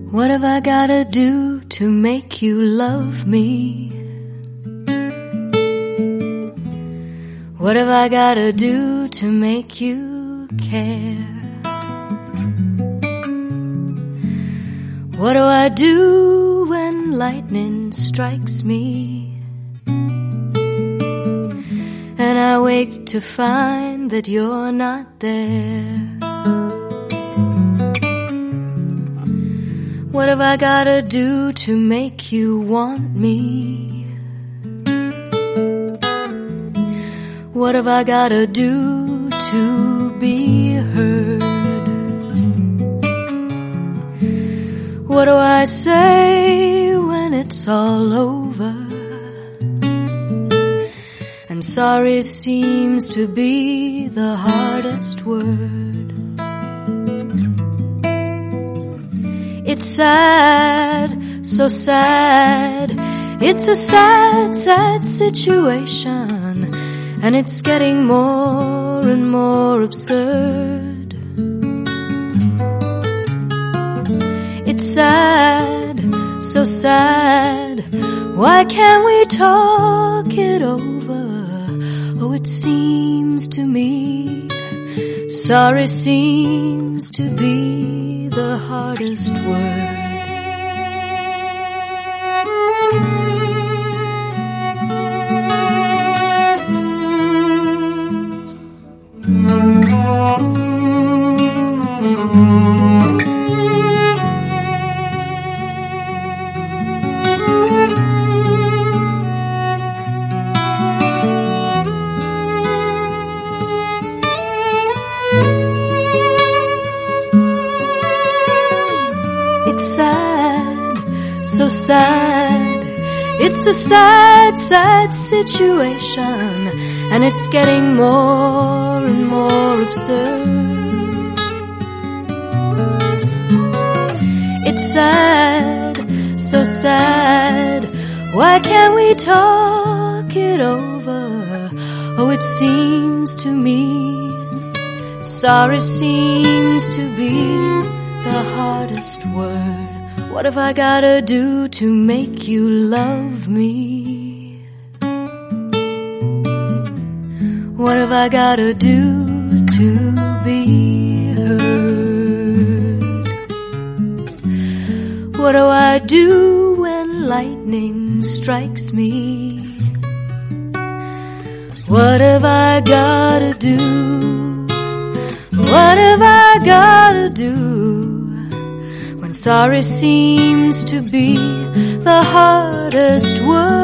What have I gotta do to make you love me? What have I gotta do to make you care? What do I do when lightning strikes me? And I wake to find that you're not there. What have I gotta do to make you want me? What have I gotta do to be heard? What do I say when it's all over? And sorry seems to be the hardest word. It's sad, so sad. It's a sad, sad situation, and it's getting more and more absurd. It's sad, so sad. Why can't we talk it over? Oh, it seems to me sorry seems to be the hardest word. It's sad, so sad. It's a sad, sad situation, and it's getting more and more absurd. It's sad, so sad. Why can't we talk it over? Oh, it seems to me sorry seems to be the hardest word. What have I gotta do to make you love me? What have I gotta do to be heard? What do I do when lightning strikes me? What have I gotta do? What have I gotta do when sorry seems to be the hardest word?